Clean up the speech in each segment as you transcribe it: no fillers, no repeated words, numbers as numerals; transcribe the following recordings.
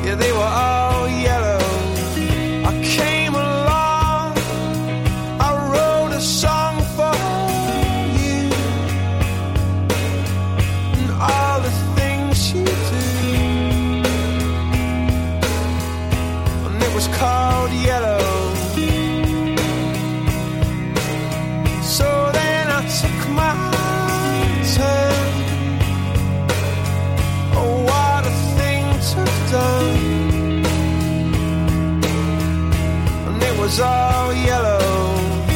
Yeah, they were all yellow. I came along, I wrote a song for you, and all the things you do, and it was called Yellow. So then I took my turn. Oh, what a thing to have done. And it was all yellow.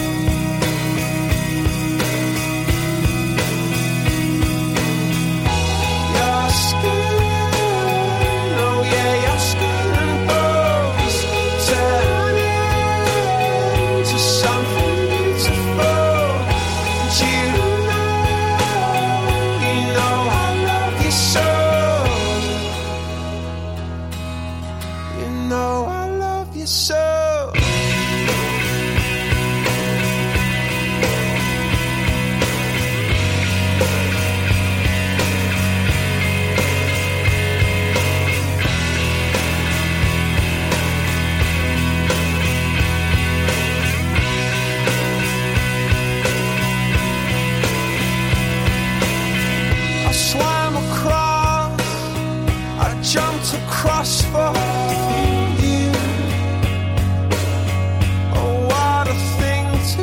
Your skin, oh yeah, your skin and bones turn into something beautiful. You know I love you so. You know I love you so. I swam across, I jumped across for you. Oh, what a thing to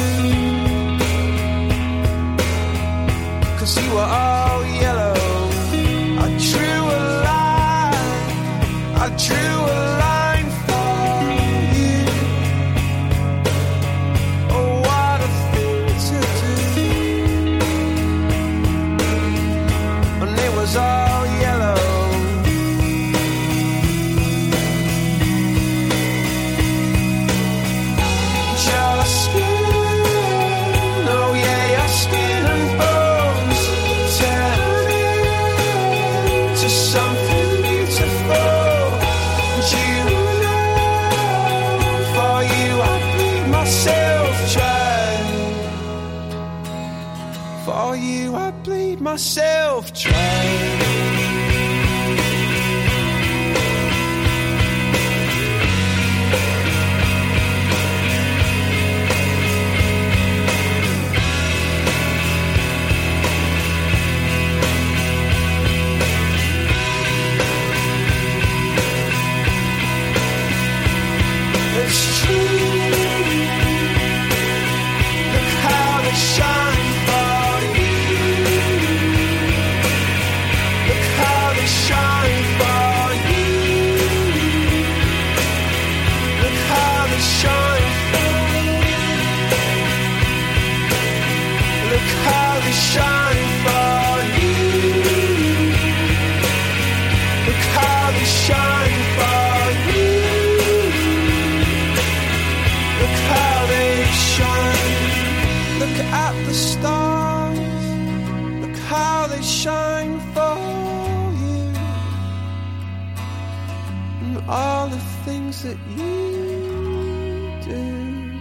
do. 'Cause you were all yellow. I drew a line, I drew a line for you. Oh, what a thing to do. And it was all yellow. Your skin, oh yeah, your skin and bones turn into something beautiful. And you know, for you I bleed myself dry. For you I bleed myself dry. It's true. Look how they shine for you. Look how they shine for you. Look how they shine for you. Look how they shine for you. Look how they shine for you. Look how they shine. Look at the stars. Look how they shine for you. And all the things that you do.